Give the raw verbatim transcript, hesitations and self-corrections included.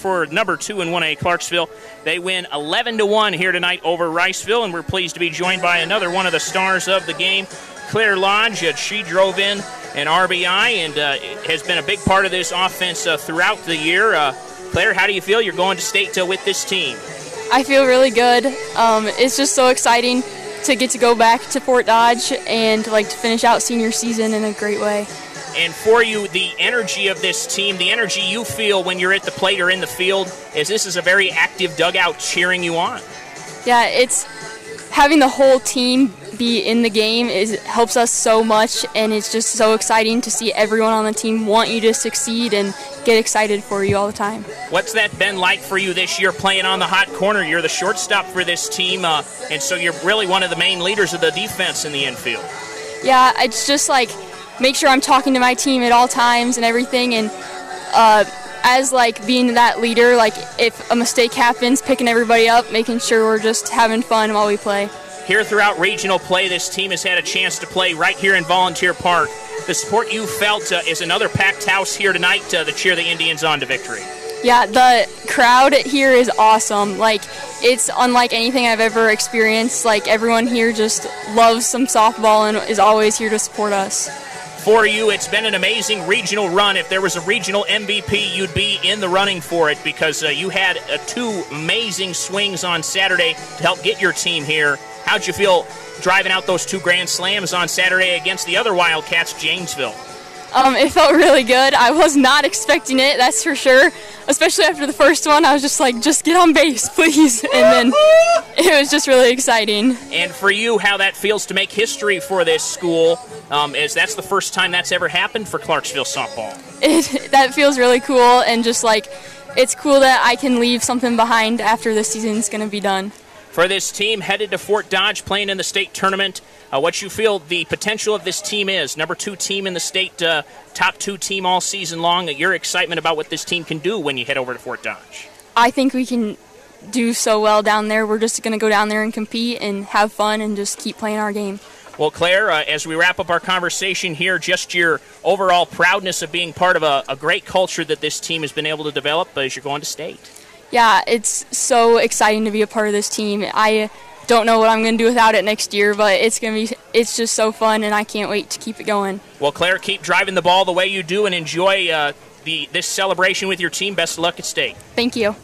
for number two in one A Clarksville. They win eleven to one here tonight over Riceville, and we're pleased to be joined by another one of the stars of the game, Claire Lodge. Uh, she drove in an R B I and uh, has been a big part of this offense uh, throughout the year. Uh, Claire, how do you feel you're going to state uh, with this team? I feel really good. Um, it's just so exciting to get to go back to Fort Dodge and like to finish out senior season in a great way. And for you, the energy of this team, the energy you feel when you're at the plate or in the field, is this is a very active dugout cheering you on. Yeah, it's having the whole team be in the game is helps us so much, and it's just so exciting to see everyone on the team want you to succeed and get excited for you all the time. What's that been like for you this year playing on the hot corner? You're the shortstop for this team, uh, and so you're really one of the main leaders of the defense in the infield. Yeah, it's just like make sure I'm talking to my team at all times and everything, and uh, as like being that leader, like if a mistake happens, picking everybody up, making sure we're just having fun while we play. Here throughout regional play, this team has had a chance to play right here in Volunteer Park. The support you felt uh, is another packed house here tonight uh, to cheer the Indians on to victory. Yeah, the crowd here is awesome. Like, it's unlike anything I've ever experienced. Like, everyone here just loves some softball and is always here to support us. For you, it's been an amazing regional run. If there was a regional M V P, you'd be in the running for it because uh, you had uh, two amazing swings on Saturday to help get your team here. How'd you feel driving out those two grand slams on Saturday against the other Wildcats, Janesville? Um, it felt really good. I was not expecting it, that's for sure. Especially after the first one, I was just like, just get on base, please. And then it was just really exciting. And for you, how that feels to make history for this school, um, is that's the first time that's ever happened for Clarksville softball. It, that feels really cool, and just like, it's cool that I can leave something behind after the season's going to be done. For this team headed to Fort Dodge playing in the state tournament, uh, what you feel the potential of this team is, number two team in the state, uh, top two team all season long, uh, your excitement about what this team can do when you head over to Fort Dodge? I think we can do so well down there. We're just going to go down there and compete and have fun and just keep playing our game. Well, Claire, uh, as we wrap up our conversation here, just your overall proudness of being part of a, a great culture that this team has been able to develop as you're going to state. Yeah, it's so exciting to be a part of this team. I don't know what I'm going to do without it next year, but it's going to be it's just so fun, and I can't wait to keep it going. Well, Claire, keep driving the ball the way you do and enjoy uh, the this celebration with your team. Best of luck at state. Thank you.